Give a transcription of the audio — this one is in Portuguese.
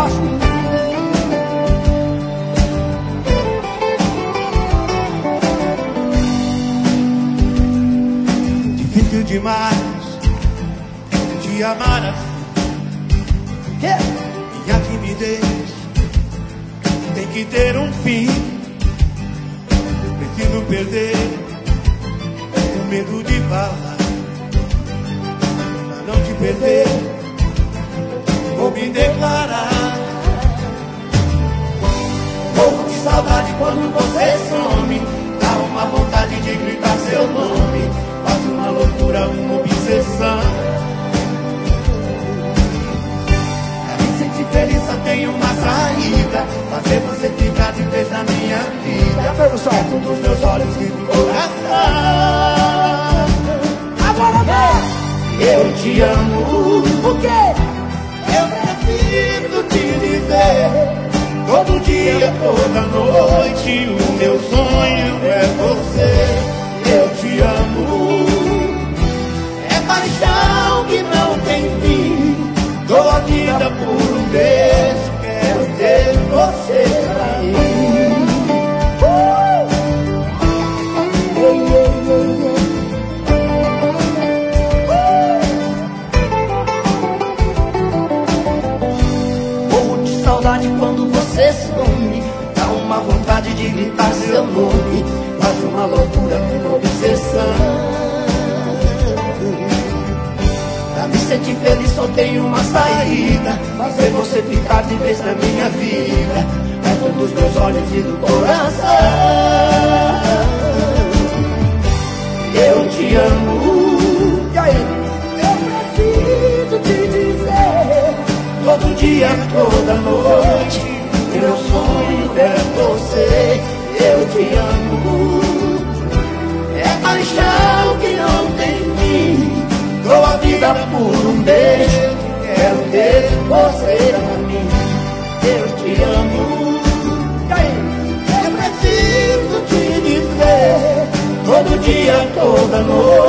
gosto. Difícil demais te amar assim. Minha timidez tem que ter um fim. Preciso perder o medo de falar. Pra não te perder, vou me declarar. Morro de saudade quando você some. Dá uma vontade de gritar seu nome. Faz uma loucura, uma obsessão. Pra me sentir feliz só tem uma saída: fazer você ficar de vez na minha vida. Perto dos meus olhos e do coração. Agora vai! Eu te amo. O quê? Eu preciso te dizer. Todo dia, toda noite, o meu sonho é você. Eu te amo. É paixão que não tem fim. Dou a vida por um beijo. Quero ter você pra mim. Morro de saudade quando você some. Dá uma vontade de gritar seu nome. Faz uma loucura, uma obsessão. Pra me sentir feliz só tem uma saída: fazer você ficar de vez na minha vida. Perto dos meus olhos e do coração. Eu te amo. E aí? Eu preciso te dizer. Todo dia, toda noite, meu sonho é você. Eu te amo. É paixão que não tem fim. Dou a vida por um beijo. Quero ter você pra mim. Eu te amo. E aí? Eu preciso te dizer. Todo dia, toda noite,